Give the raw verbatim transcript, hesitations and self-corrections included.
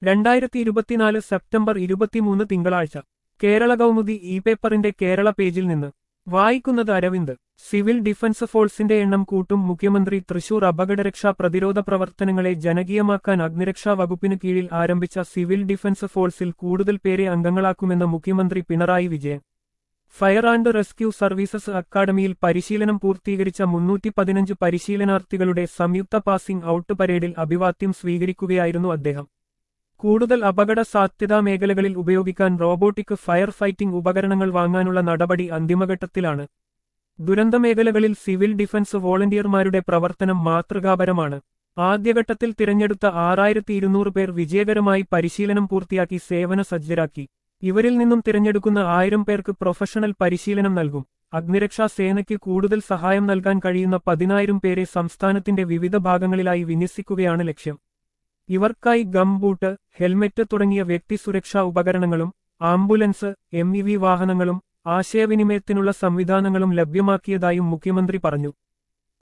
രണ്ടായിരത്തി ഇരുപത്തിനാല് സെപ്റ്റംബർ ഇരുപത്തിമൂന്ന് തിങ്കളാഴ്ച കേരള കൗമുദി ഇ പേപ്പറിന്റെ കേരള പേജിൽ നിന്ന് വായിക്കുന്നത് അരവിന്ദ്. സിവിൽ ഡിഫൻസ് ഫോഴ്സിന്റെ എണ്ണം കൂട്ടും മുഖ്യമന്ത്രി. തൃശൂർ. അപകടരക്ഷാ പ്രതിരോധ പ്രവർത്തനങ്ങളെ ജനകീയമാക്കാൻ അഗ്നിരക്ഷാ വകുപ്പിനു കീഴിൽ ആരംഭിച്ച സിവിൽ ഡിഫൻസ് ഫോഴ്സിൽ കൂടുതൽ പേരെ അംഗങ്ങളാക്കുമെന്ന് മുഖ്യമന്ത്രി Pinarayi Vijayan. Fire and rescue services അക്കാദമിയിൽ പരിശീലനം പൂർത്തീകരിച്ച മുന്നൂറ്റി പതിനഞ്ച് പരിശീലനാർത്ഥികളുടെ സംയുക്ത പാസിംഗ് ഔട്ട് പരേഡിൽ അഭിവാദ്യം സ്വീകരിക്കുകയായിരുന്നു അദ്ദേഹം. കൂടുതൽ അപകട സാധ്യതാ മേഖലകളിൽ ഉപയോഗിക്കാൻ റോബോട്ടിക് ഫയർ ഫൈറ്റിംഗ് ഉപകരണങ്ങൾ വാങ്ങാനുള്ള നടപടി അന്തിമഘട്ടത്തിലാണ്. ദുരന്തമേഖലകളിൽ സിവിൽ ഡിഫൻസ് വോളണ്ടിയർമാരുടെ പ്രവർത്തനം മാതൃകാപരമാണ്. ആദ്യഘട്ടത്തിൽ തിരഞ്ഞെടുത്ത ആറായിരത്തി ഇരുന്നൂറ് പേർ വിജയകരമായി പരിശീലനം പൂർത്തിയാക്കി സേവന സജ്ജരാക്കി. ഇവരിൽ നിന്നും തിരഞ്ഞെടുക്കുന്ന ആയിരം പേർക്ക് പ്രൊഫഷണൽ പരിശീലനം നൽകും. അഗ്നിരക്ഷാ സേനയ്ക്ക് കൂടുതൽ സഹായം നൽകാൻ കഴിയുന്ന പതിനായിരം പേരെ സംസ്ഥാനത്തിന്റെ വിവിധ ഭാഗങ്ങളിലായി വിന്യസിക്കുകയാണ് ലക്ഷ്യം. ഇവർക്കായി ഗംബൂട്ട്, ഹെൽമെറ്റ് തുടങ്ങിയ വ്യക്തി സുരക്ഷാ ഉപകരണങ്ങളും ആംബുലൻസ്, എം ഇ വി വാഹനങ്ങളും ആശയവിനിമയത്തിനുള്ള സംവിധാനങ്ങളും ലഭ്യമാക്കിയതായും മുഖ്യമന്ത്രി പറഞ്ഞു.